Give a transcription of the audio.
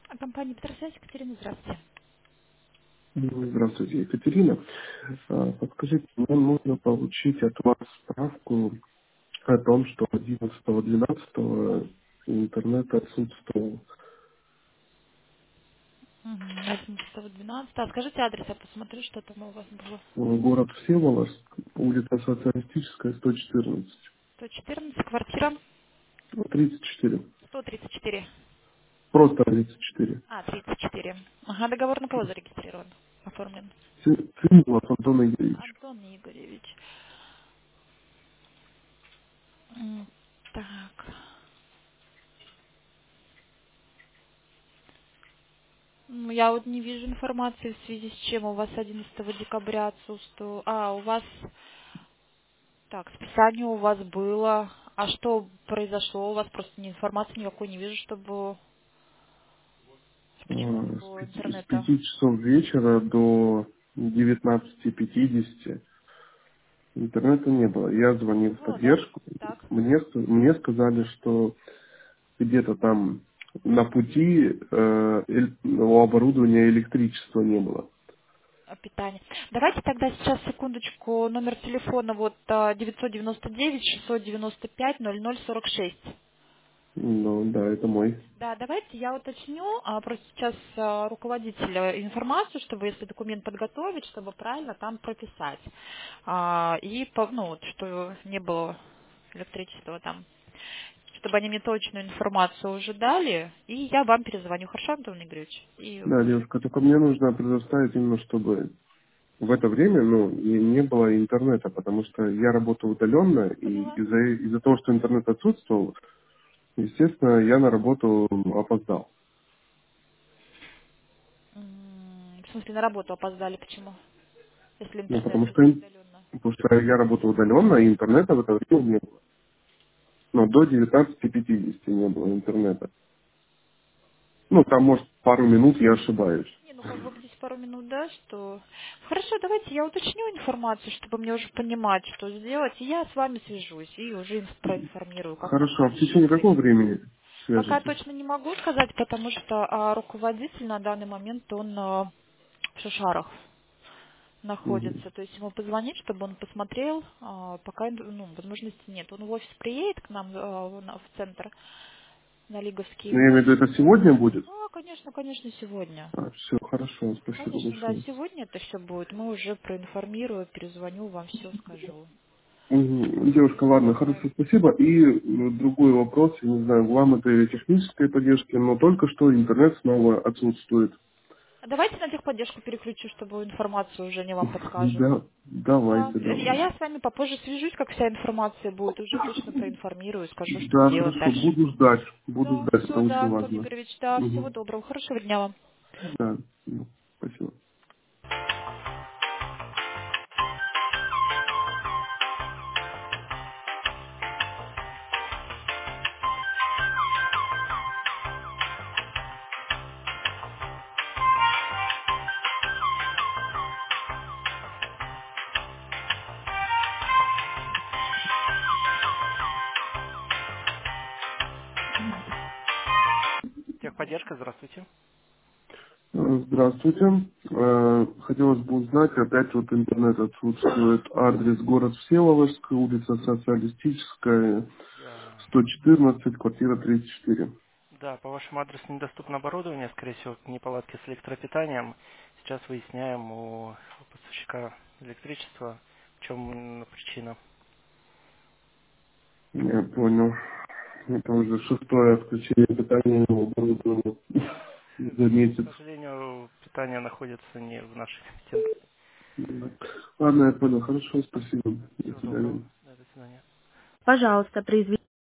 Компания Петросвязь, Екатерина, здравствуйте. Здравствуйте, Екатерина. Подскажите, мне нужно получить от вас справку о том, что 11.12 интернет отсутствовал. 11.12. А скажите адрес, я посмотрю, что там у вас было. Город Всеволожск, улица Социалистическая, 114. 114, квартира 34. 134. Просто 34. 34. Ага, договор на кого зарегистрирован? Оформлен. Цимулов Антон Игоревич. Антон Игоревич. Так. Ну, я вот не вижу информации, в связи с чем у вас 11 декабря отсутствовал. У вас... Так, списание у вас было. А что произошло? У вас просто информации никакой не вижу, чтобы... Почему не было С интернета? 5 часов вечера до 19:50 интернета не было. Я звонил в Было, да? поддержку. Так. Мне сказали, что где-то там на пути у оборудования электричества не было. Питание. Давайте тогда сейчас, секундочку, номер телефона вот 999-695-0046. Ну да, это мой. Да, давайте я уточню, просто сейчас руководителя информацию, чтобы если документ подготовить, чтобы правильно там прописать. Ну вот, что не было электричества там, чтобы они мне точную информацию уже дали, и я вам перезвоню, хорошо, Антон Игоревич? И Да, уже девушка, только мне нужно предоставить именно, чтобы в это время, не было интернета, потому что я работаю удаленно, и поняла. из-за того, что интернет отсутствовал, естественно, я на работу опоздал. В смысле, на работу опоздали, почему? Если Ну, интернет потому вы что, же удаленно. потому что я работаю удаленно, и интернета в это время не было. Но до 19:50 не было интернета. Ну, там, может, пару минут я ошибаюсь. Не, ну как бы здесь пару минут, да, что... Хорошо, давайте я уточню информацию, чтобы мне уже понимать, что сделать, и я с вами свяжусь, и уже проинформирую, как там Хорошо, а в дальше течение какого быть. времени Пока свяжетесь? точно не могу сказать, потому что руководитель на данный момент, он в Шишарах Мгм. находится. То есть ему позвонить, чтобы он посмотрел, пока возможности нет. Он в офис приедет к нам в центр на Лиговский, Ну, я имею в может. виду, это сегодня будет? Да, конечно, конечно, сегодня. Все, хорошо, спасибо Конечно, да, большое. сегодня это все будет. Мы уже проинформирую, перезвоню, вам все скажу. Девушка, ладно, хорошо, спасибо. И другой вопрос, я не знаю, вам это или технической поддержки, но только что интернет снова отсутствует. А давайте на техподдержку переключу, чтобы информацию уже не вам подскажут. Да, Да. давайте, А давайте. я с вами попозже свяжусь, как вся информация будет. Уже точно проинформирую, скажу, что Да, делать хорошо, дальше. буду Да, ждать, это все, да, очень Антон важно. Игоревич, да, всего Мгм. доброго, хорошего дня вам. Да, спасибо. Техподдержка, здравствуйте. Здравствуйте. Хотелось бы узнать, опять вот интернет отсутствует. Адрес город Всеволожск, улица Социалистическая, Да. 114, квартира 34. Да, по вашему адресу недоступно оборудование, скорее всего, неполадки с электропитанием. Сейчас выясняем у поставщика электричества, в чем именно причина. Я понял. Это уже шестое отключение питания оборудования за К месяц. сожалению, питание находится не в нашей компетенции. Да. Ладно, я понял. Хорошо, спасибо. До Всего доброго. свидания. Да, до свидания. Пожалуйста, произведите